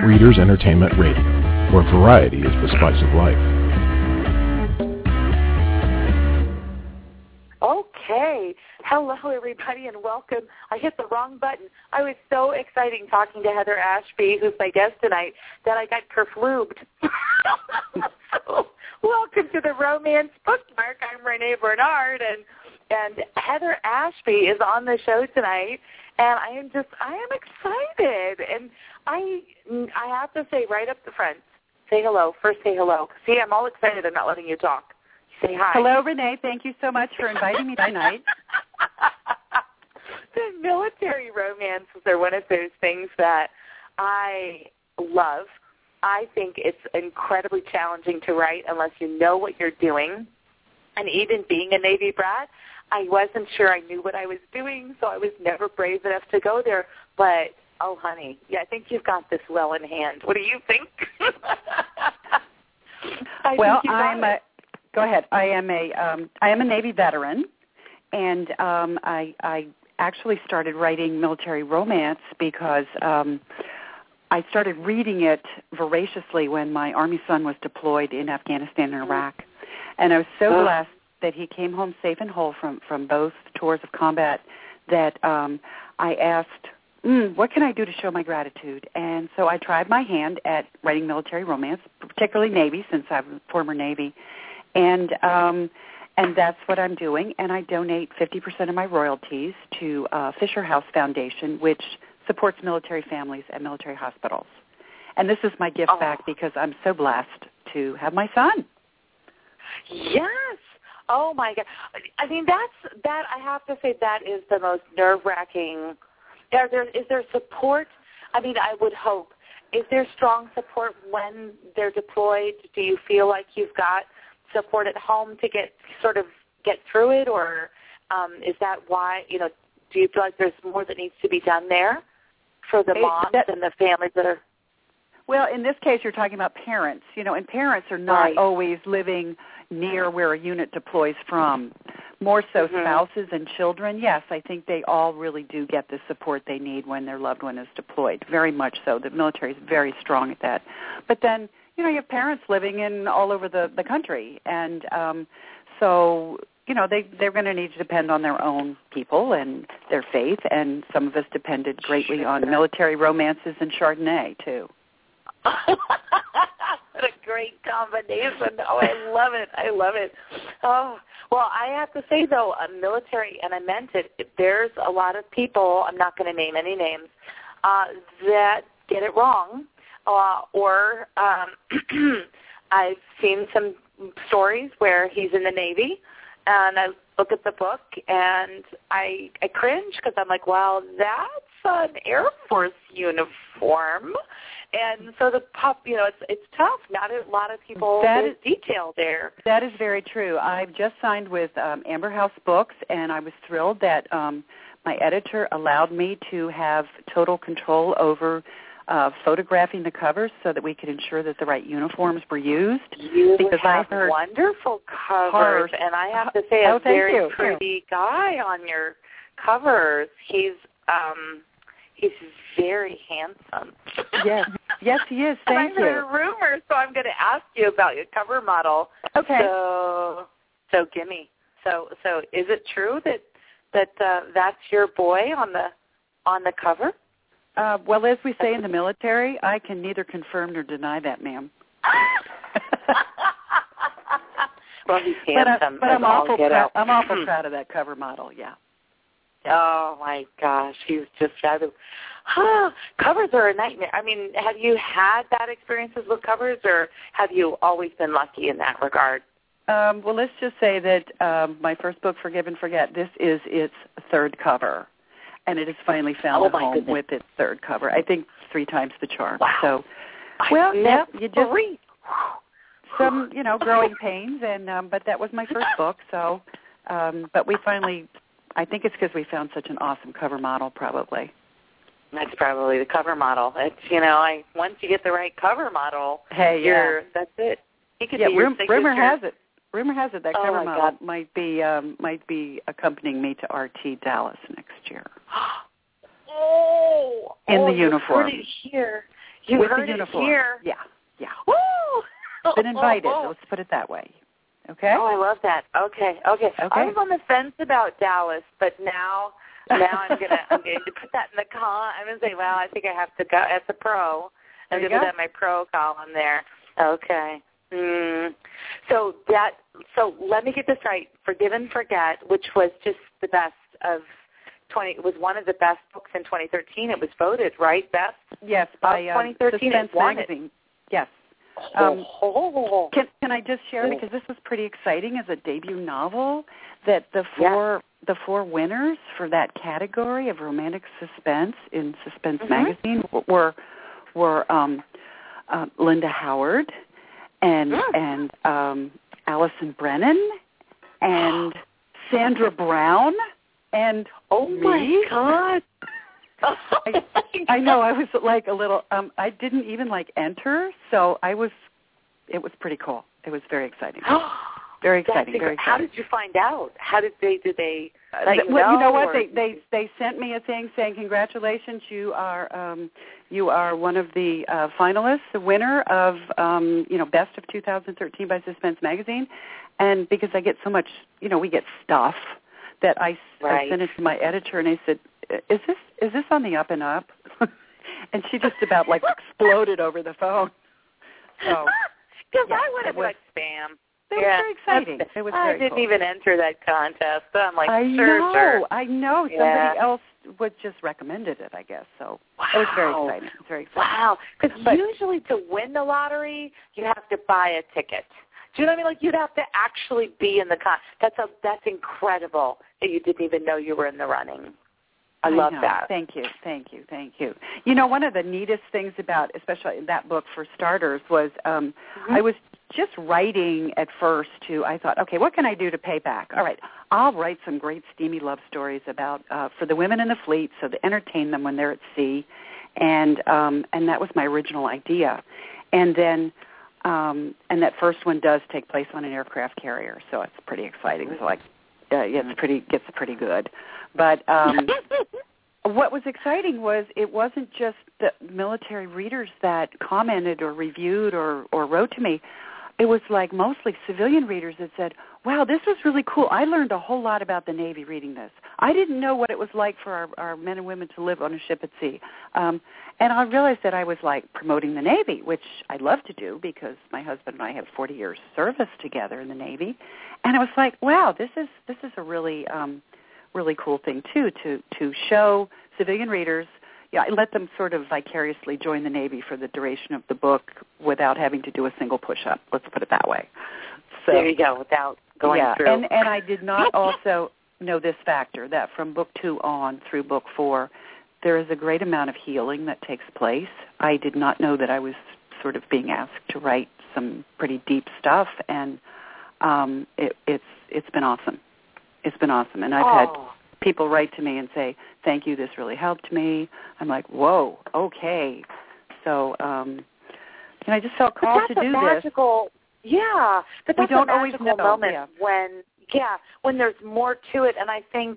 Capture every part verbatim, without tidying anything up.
Reader's Entertainment Radio, where variety is the spice of life. Okay. Hello, everybody, and welcome. I hit the wrong button. I was so excited talking to Heather Ashby, who's my guest tonight, that I got kerflubed. So, welcome to the Romance Bookmark. I'm Renee Bernard, and and Heather Ashby is on the show tonight, and I am just, I am excited. And I, I have to say right up the front, say hello. First, say hello. See, I'm all excited. I'm not letting you talk. Say hi. Hello, Renee. Thank you so much for inviting me tonight. The military romances are one of those things that I love. I think it's incredibly challenging to write unless you know what you're doing. And even being a Navy brat, I wasn't sure I knew what I was doing, so I was never brave enough to go there. But, oh, honey, yeah, I think you've got this well in hand. What do you think? I well, think I'm a, go ahead. I am a um, I am a Navy veteran, and um, I I actually started writing military romance because um, I started reading it voraciously when my Army son was deployed in Afghanistan and Iraq, and I was so oh. blessed that he came home safe and whole from, from both tours of combat that um, I asked, mm, what can I do to show my gratitude? And so I tried my hand at writing military romance, particularly Navy, since I'm former Navy, and um, and that's what I'm doing. And I donate fifty percent of my royalties to uh, Fisher House Foundation, which supports military families at military hospitals. And this is my gift oh. back because I'm so blessed to have my son. Yes. Oh, my God. I mean, that's, that, I have to say, that is the most nerve-wracking. Are there, is there support? I mean, I would hope. Is there strong support when they're deployed? Do you feel like you've got support at home to get, sort of get through it? Or um, is that why, you know, do you feel like there's more that needs to be done there for the moms that, and the families that are? Well, in this case, you're talking about parents, you know, and parents are not right. always living near where a unit deploys from. More so mm-hmm. spouses and children, yes, I think they all really do get the support they need when their loved one is deployed, very much so. The military is very strong at that. But then, you know, you have parents living in all over the, the country, and um, so, you know, they, they're going to need to depend on their own people and their faith, and some of us depended greatly sure. on military romances and Chardonnay, too. What a great combination. Oh, I love it. I love it. Oh, well, I have to say, though, a military, and I meant it, there's a lot of people, I'm not going to name any names, uh, that get it wrong. Uh, or um, I've seen some stories where he's in the Navy, and I look at the book, and I, I cringe because I'm like, well, that's an Air Force uniform. And so the pop, you know, it's it's tough. Not a lot of people that is detail there. That is very true. I've just signed with um, Amber House Books, and I was thrilled that um, my editor allowed me to have total control over uh, photographing the covers so that we could ensure that the right uniforms were used. You because have I heard wonderful covers, horrors. and I have to say, oh, a very you. pretty guy on your covers. He's um, he's very handsome. Yes, yes, he is. Thank and you. I heard a rumor, so I'm going to ask you about your cover model. Okay. So, so gimme. So, so is it true that that uh, that's your boy on the on the cover? Uh, well, as we say in the military, I can neither confirm nor deny that, ma'am. Well, he's but, handsome. I, but I'm awful proud. I'm awful proud of that cover model. Yeah. yeah. Oh my gosh, he's just fabulous. Huh. Covers are a nightmare. I mean, have you had bad experiences with covers, or have you always been lucky in that regard? Um, well, let's just say that um, my first book, Forgive and Forget, this is its third cover, and it has finally found oh, a home goodness. with its third cover. I think three times the charm. Wow. So, well, yeah, you just three. some, you know, growing pains, and um, but that was my first book. So, um, but we finally, I think it's because we found such an awesome cover model, probably. That's probably the cover model. It's, you know, I once you get the right cover model, hey, you're, yeah, that's it. He could yeah. be your Rum, rumor has it. Rumor has it that oh cover my model God. might be um, might be accompanying me to R T Dallas next year. Oh, in oh, the uniform. You heard it here. You With heard the it uniform. here. Yeah, yeah. Woo! Been invited. Oh, oh. Let's put it that way. Okay. Oh, I love that. Okay, okay. Okay. I was on the fence about Dallas, but now, now I'm gonna, I'm going to put that in the column. I'm gonna say, well, I think I have to go as a pro. I'm There you gonna go. put that in my pro column there. Okay. Mm. So that, so let me get this right. Forgive and Forget, which was just the best of twenty. It was one of the best books in twenty thirteen. It was voted right best. Yes, by um, twenty thirteen. Suspense It won Magazine. It. Yes. Um, oh. Can, can I just share, because this was pretty exciting as a debut novel, that the four yeah. the four winners for that category of romantic suspense in Suspense mm-hmm. Magazine were were um, uh, Linda Howard and mm. and um, Allison Brennan and Sandra Brown and oh me. my God. I, I know. I was like a little. Um, I didn't even like enter, so I was. It was pretty cool. It was very exciting. Very exciting. Very exciting. How did you find out? How did they? Did they? Uh, you well, know, you know what? or? They they they sent me a thing saying congratulations. You are um, you are one of the uh, finalists, the winner of um, you know Best of two thousand thirteen by Suspense Magazine, and because I get so much, you know, we get stuff that I, right. I sent it to my editor, and I said, is this is this on the up and up? And she just about like exploded over the phone. So, because yeah, I would have was, like spam. It was yeah, very exciting. It was I very didn't cool. even enter that contest. So I'm like, I sure, know, sure. I know. Yeah. Somebody else would just recommended it, I guess. So wow. it was very exciting. It was very exciting. Wow, because usually to win the lottery, you have to buy a ticket. Do you know what I mean? Like you'd have to actually be in the con. That's a that's incredible that you didn't even know you were in the running. I, I love know. that. Thank you, thank you, thank you. You know, one of the neatest things about, especially that book for starters, was um, mm-hmm. I was just writing at first to, I thought, okay, what can I do to pay back? All right, I'll write some great steamy love stories about uh, for the women in the fleet, so to entertain them when they're at sea, and um, and that was my original idea, and then. Um, and that first one does take place on an aircraft carrier, so it's pretty exciting. So, like, uh, yeah, it's pretty gets pretty good. But um, what was exciting was it wasn't just the military readers that commented or reviewed or, or wrote to me. It was like mostly civilian readers that said, wow, this was really cool. I learned a whole lot about the Navy reading this. I didn't know what it was like for our, our men and women to live on a ship at sea. Um, and I realized that I was like promoting the Navy, which I love to do because my husband and I have forty years service together in the Navy. And I was like, wow, this is this is a really um, really cool thing too, to to show civilian readers. Yeah, I let them sort of vicariously join the Navy for the duration of the book without having to do a single push-up. Let's put it that way. So, there you go, without going yeah, through. and and I did not also know this factor, that from book two on through book four, there is a great amount of healing that takes place. I did not know that I was sort of being asked to write some pretty deep stuff, and um, it, it's it's been awesome. It's been awesome, and I've oh. had people write to me and say, thank you, this really helped me. I'm like, whoa, okay. So, um, and I just felt called to do magical, this. Yeah, but that's we don't a magical always know. moment yeah. when, yeah, when there's more to it. And I think,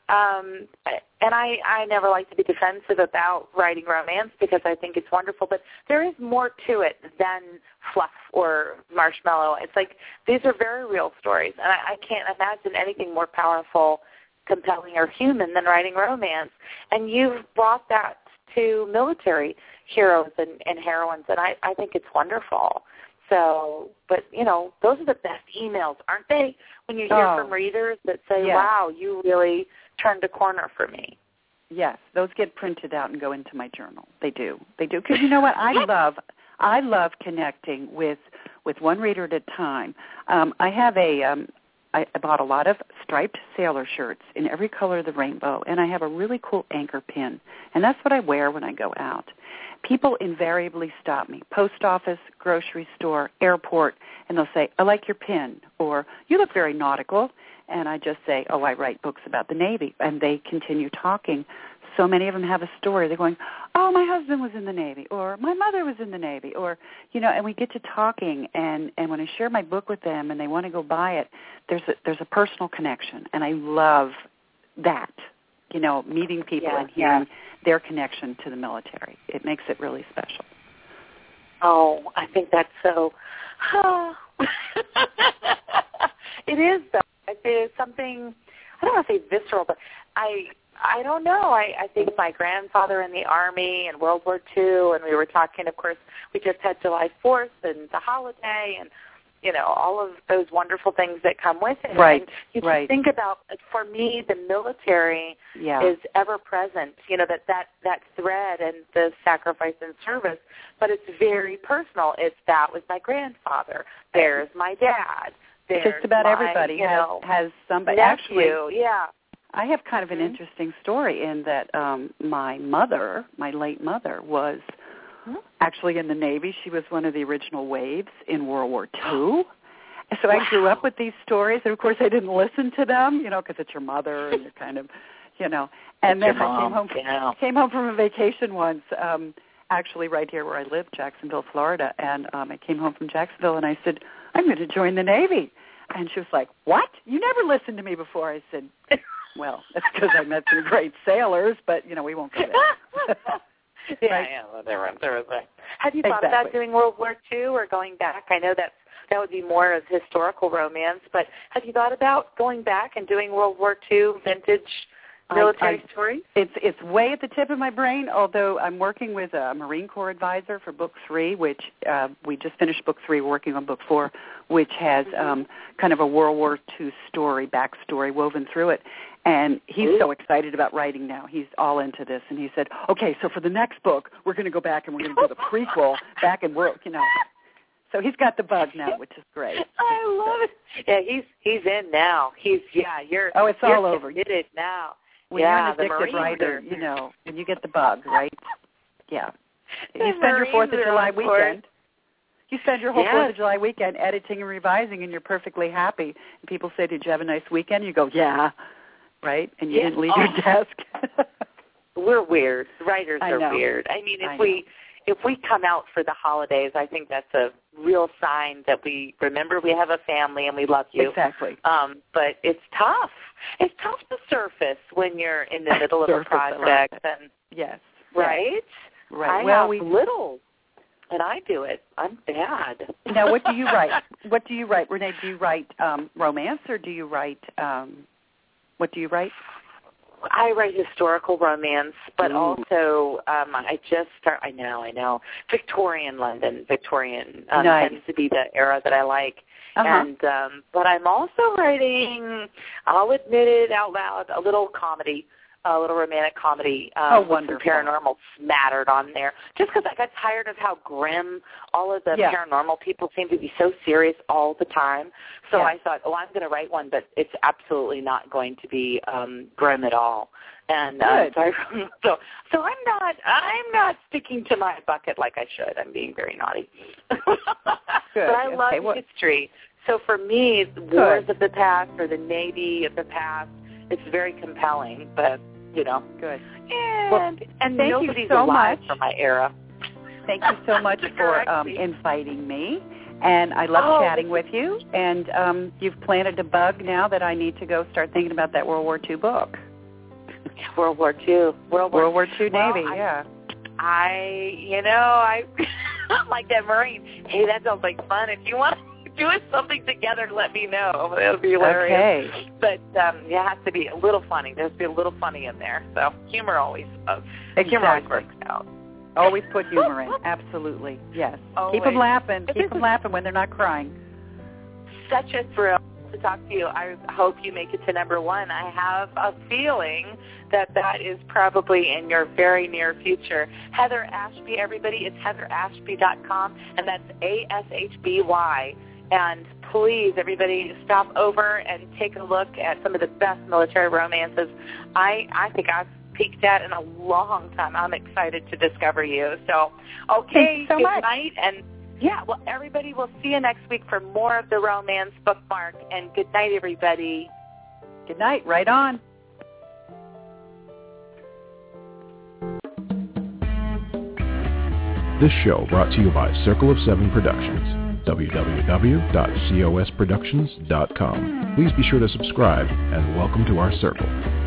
um, and I, I never like to be defensive about writing romance because I think it's wonderful, but there is more to it than fluff or marshmallow. It's like these are very real stories, and I, I can't imagine anything more powerful, compelling, or human than writing romance. And you've brought that to military heroes and, and heroines, and I, I think it's wonderful. So, but, you know, those are the best emails, aren't they, when you hear oh, from readers that say, yeah. wow, you really turned a corner for me. Yes, those get printed out and go into my journal. They do. They do. Because you know what? I love I love connecting with, with one reader at a time. Um, I have a um, I, I bought a lot of striped sailor shirts in every color of the rainbow, and I have a really cool anchor pin, and that's what I wear when I go out. People invariably stop me, post office, grocery store, airport, and they'll say, I like your pin, or you look very nautical, and I just say, oh, I write books about the Navy, and they continue talking. So many of them have a story. They're going, oh, my husband was in the Navy, or my mother was in the Navy, or, you know, and we get to talking, and, and when I share my book with them and they want to go buy it, there's a, there's a personal connection, and I love that, you know, meeting people yeah, and hearing yeah. their connection to the military. It makes it really special. Oh, I think that's so. Oh. It is, though. It's something, I don't want to say visceral, but I I don't know. I, I think my grandfather in the Army in World War Two, and we were talking, of course, we just had July fourth and the holiday and, you know, all of those wonderful things that come with it. Right, and you just right. think about, for me, the military yeah. is ever present, you know, that, that, that thread and the sacrifice and service, but it's very personal. It's that was my grandfather. There's my dad. There's Just about my, everybody you know, has, has somebody. nephew, Actually, yeah. I have kind of an Mm-hmm. interesting story in that um, my mother, my late mother, was Hmm? actually in the Navy. She was one of the original waves in World War Two. So Wow. I grew up with these stories, and of course I didn't listen to them, you know, because it's your mother and you're kind of, you know. And It's then your I came mom, home. yeah. I came home from a vacation once, um, actually right here where I live, Jacksonville, Florida. And um, I came home from Jacksonville, and I said, "I'm going to join the Navy." And she was like, "What? You never listened to me before." I said, "Well, it's because I met some great sailors, but you know, we won't go there." Yeah, Right. yeah, well, there was, there was a... Have you thought Exactly. about doing World War Two or going back? I know that's, that would be more of historical romance, but have you thought about going back and doing World War Two vintage military I, I, stories? It's it's way at the tip of my brain, although I'm working with a Marine Corps advisor for book three, which uh, we just finished book three, working on book four, which has Mm-hmm. um, kind of a World War Two story, backstory woven through it. And he's Ooh. so excited about writing now. He's all into this. And he said, okay, so for the next book, we're going to go back and we're going to do the prequel back in world, you know. So he's got the bug now, which is great. I love it. Yeah, he's he's in now. He's yeah, you're Oh, it's you're all over. committed now. When yeah, you're an the addicted Marines writer, are- you know, when you get the bug, right? Yeah. The You spend your Fourth of Marines are July on board. weekend. You spend your whole Yes. Fourth of July weekend editing and revising, and you're perfectly happy. And people say, "Did you have a nice weekend?" You go, "Yeah," right? And you Yeah. didn't leave Oh. your desk. We're weird. Writers I are know. weird. I mean, if I we if we come out for the holidays, I think that's a real sign that we remember we have a family and we love you. Exactly. Um, but it's tough. It's tough to surface when you're in the middle of a Surface it, project, right. and Yes. right. Right. I well, have we little, and I do it. I'm bad. now. What do you write? What do you write, Renee? Do you write um, romance or do you write? Um, what do you write? I write historical romance, but Ooh. also um, I just start. I know, I know. Victorian London, Victorian um, Nice. tends to be the era that I like. Uh-huh. And um, but I'm also writing. I'll admit it out loud. A little comedy, a little romantic comedy. Um, Oh, with some wonderful. paranormal smattered on there. Just because I got tired of how grim all of the Yeah. paranormal people seem to be so serious all the time. So Yeah. I thought, oh, I'm going to write one, but it's absolutely not going to be um, grim at all. And uh, Good. so, I, so, so I'm not, I'm not sticking to my bucket like I should. I'm being very naughty. Good. But I love Okay, well- history. So for me, the wars of the past or the Navy of the past, it's very compelling. But you know, Good. and, Well, and thank you nobody's so alive much. from my era. Thank you so much for um, Correctly. inviting me. And I love Oh, chatting with you. And um, you've planted a bug now that I need to go start thinking about that World War Two book. World War Two, World War. World War Two Well, Navy, I- yeah. I, you know, I I'm like that Marine. Hey, that sounds like fun. If you want to do something together, let me know. That would be hilarious. Okay. But um, yeah, it has to be a little funny. There has to be a little funny in there. So humor always, uh, humor always Exactly. works out. Always put humor in. Absolutely. Yes. Always. Keep them laughing. But Keep this them is- laughing when they're not crying. Such a thrill to talk to you. I hope you make it to number one. I have a feeling that that is probably in your very near future. Heather Ashby, everybody, it's heather ashby dot com, and that's A S H B Y. And please, everybody, stop over and take a look at some of the best military romances I, I think I've peeked at in a long time. I'm excited to discover you. So, okay, Thanks so good much. night. And, yeah, well, everybody, we'll see you next week for more of the Romance Bookmark. And good night, everybody. Good night. Right on. This show brought to you by Circle of Seven Productions. w w w dot cos productions dot com. Please be sure to subscribe and welcome to our circle.